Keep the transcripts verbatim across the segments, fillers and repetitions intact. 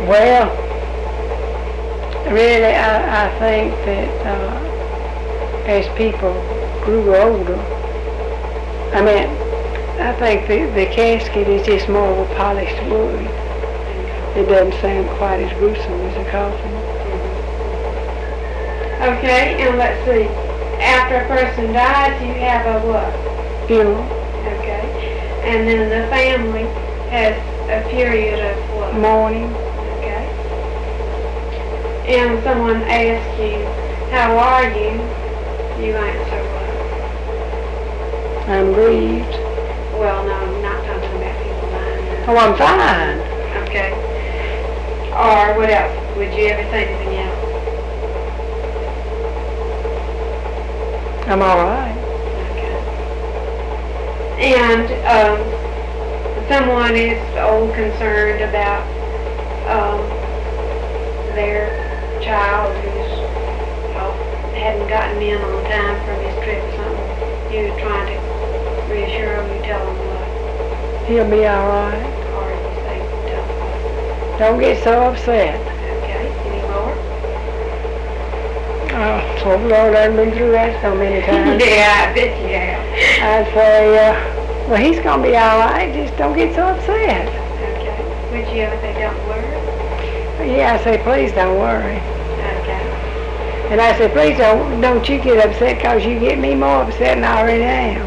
Well, really, I, I think that uh, as people grew older, I mean, I think the, the casket is just more of a polished wood. It doesn't sound quite as gruesome as a coffin. Okay, and let's see. After a person dies, you have a what? Funeral. Okay. And then the family has a period of what? Mourning. Okay. And someone asks you, how are you? You answer what? I'm grieved. Well, no, I'm not talking about people dying. Oh, I'm fine. Okay. Or what else? Would you ever say anything else? I'm all right. Okay. And um, someone is old concerned about um, their child who's oh, hadn't gotten in on time from his trip or something. You're trying to reassure them, you tell them what? He'll be all right. Or you say, tell them what? Don't get so upset. Okay. Any more? Oh, oh Lord, I've been through that so many times. Yeah, I bet you have. I'd say, uh, well, he's going to be all right. Just don't get so upset. Okay. Would you ever say, don't worry? Yeah, I say, please don't worry. Okay. And I say, please don't, don't you get upset because you get me more upset than I already am.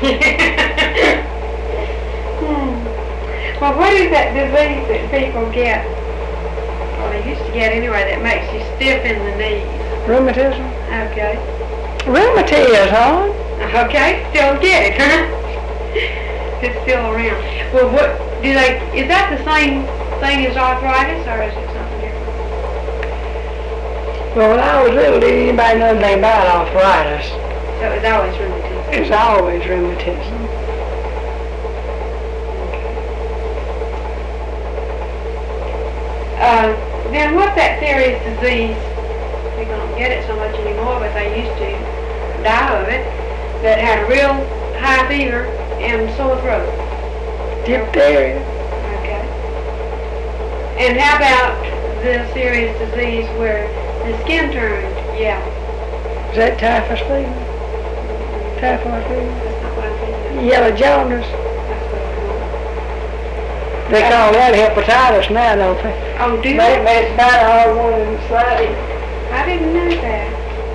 hmm. Well, what is that disease that people get, or they used to get anyway, that makes you stiff in the knees? Rheumatism? Okay. Rheumatism, huh? Okay, still get it, huh? It's still around. Well, what, do they, is that the same thing as arthritis, or is it something different? Well, when I was little, did anybody know anything about arthritis? So it was always rheumatism. It's always rheumatism. Uh, then what's that serious disease? We don't get it so much anymore, but they used to die of it, that had a real high fever and sore throat. Diphtheria. Okay. And how about the serious disease where the skin turned yellow? Is that typhus fever? Typhoid fever? That's not what I'm thinking. Yellow jaundice. That's what I want. They call that hepatitis now, don't they? Oh, do They, they? it's about a hard one in the side. I didn't know that.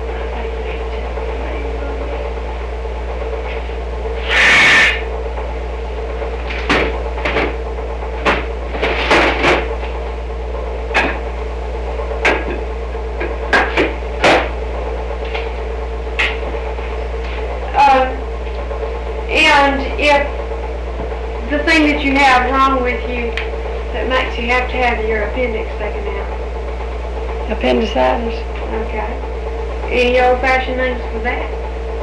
Uh, and if the thing that you have wrong with you that makes you have to have your appendix taken out. Appendicitis. Okay. Any old-fashioned names for that?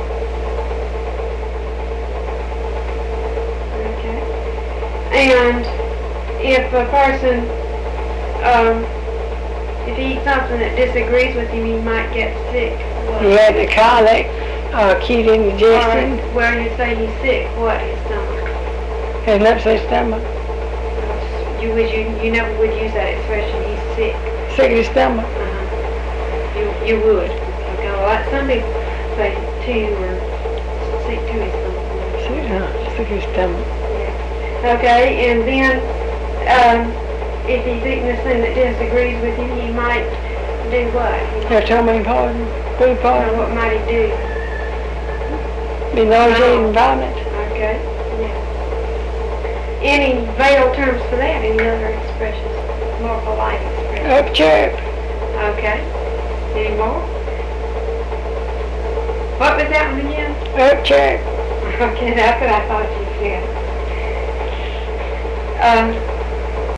Okay. And if a person, um, if he eats something that disagrees with him, he might get sick. What? He had the colic, uh, acute indigestion, Or where you say he's sick, what, his stomach? had an upset stomach, You would you you never would use that expression, he's sick. sick of the stomach. Uh-huh. You you would. Okay, well, like some people say too, or sick to his stomach. Sick, uh, sick of the stomach. Yeah. Okay, and then um, if he's eating this thing that disagrees with you, he might do what? Have tummy poison, food Or poison, what might he do? be nauseated and vomit. Okay. Yeah. Any veiled terms for that? Any other expressions? More polite expressions? Up chirp. Okay. Any more? What was that one again? Up chirp. Okay, that's what I thought you said. Um,